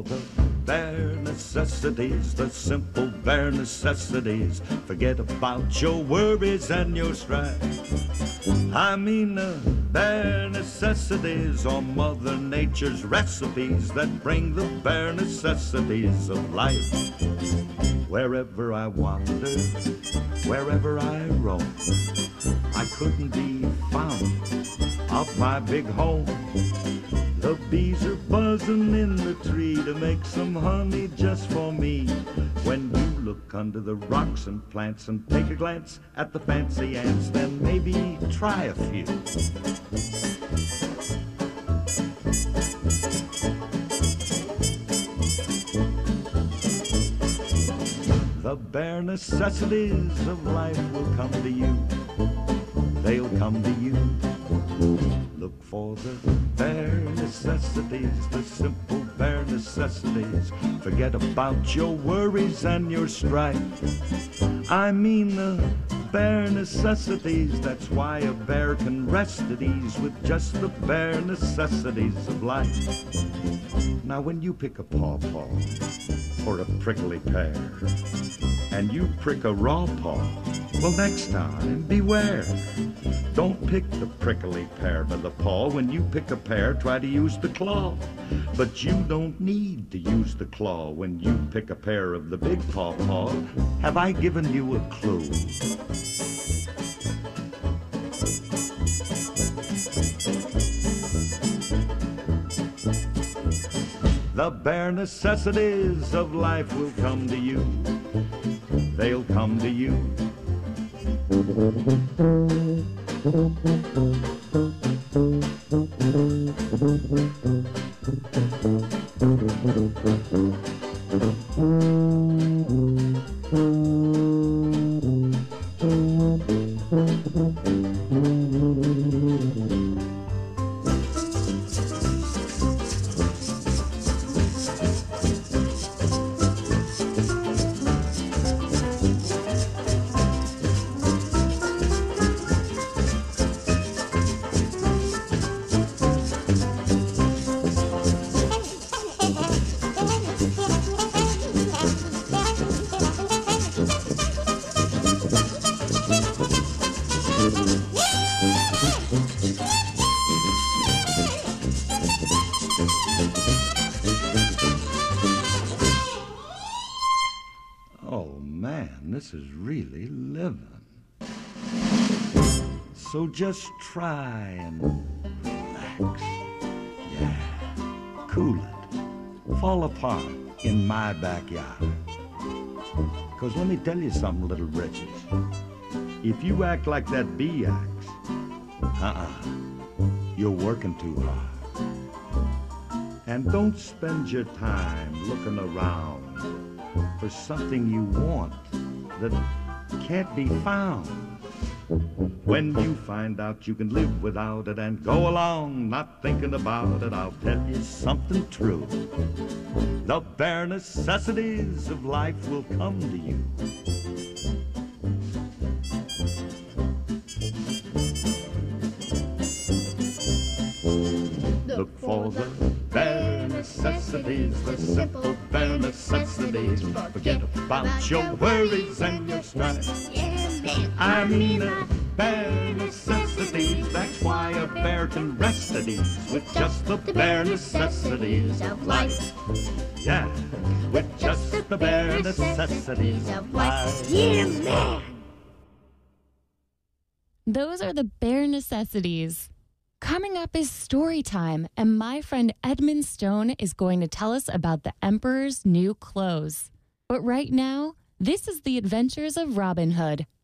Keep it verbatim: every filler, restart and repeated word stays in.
for the bare necessities, the simple bare necessities. Forget about your worries and your strife. I mean the bare necessities are Mother Nature's recipes that bring the bare necessities of life. Wherever I wander, wherever I roam, I couldn't be found off my big home. The bees are buzzing in the tree to make some honey just for me. When you look under the rocks and plants and take a glance at the fancy ants, then maybe try a few. The bare necessities of life will come to you. They'll come to you. Look for the bare necessities, the simple bare necessities. Forget about your worries and your strife. I mean the bare necessities. That's why a bear can rest at ease with just the bare necessities of life. Now when you pick a pawpaw or a prickly pear and you prick a raw paw, well, next time beware. Don't pick the prickly pear by the paw. When you pick a pear, try to use the claw. But you don't need to use the claw when you pick a pear of the big pawpaw. Have I given you a clue? The bare necessities of life will come to you. They'll come to you. Oh man, this is really living. So just try and relax. Yeah, cool it. Fall apart in my backyard. Because let me tell you something, little britches. If you act like that bee acts, uh-uh, you're working too hard. And don't spend your time looking around for something you want that can't be found. When you find out you can live without it and go along not thinking about it, I'll tell you something true. The bare necessities of life will come to you. Look for the bare necessities, the simple bare necessities. Forget about your worries and your strife. I mean the bare necessities. That's why a bear can rest at ease with just the bare necessities of life. Yeah, with just the bare necessities of life. Yeah, man! Those are the bare necessities. Coming up is story time, and my friend Edmund Stone is going to tell us about the Emperor's new clothes. But right now, this is the adventures of Robin Hood